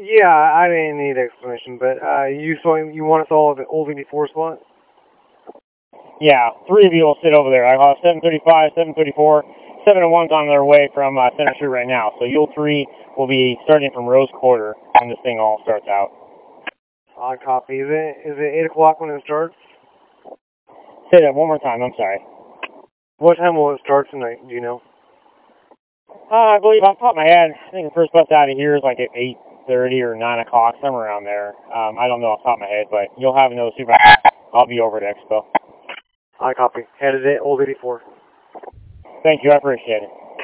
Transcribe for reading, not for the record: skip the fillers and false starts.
Yeah, I didn't need explanation, but you want us all at the old 84 spot? Yeah, 3 of you will sit over there. I got 735, 734, 701's on their way from Center Street right now. So you'll 3 will be starting from Rose Quarter when this thing all starts out. Odd copy. Is it 8 o'clock when it starts? Say that one more time, I'm sorry. What time will it start tonight, do you know? I believe off the top of my head, I think the first bus out of here is like at 8:30 or 9 o'clock, somewhere around there. I don't know off the top of my head, but you'll have no super. I'll be over at Expo. Odd copy. Headed at old 84. Thank you, I appreciate it.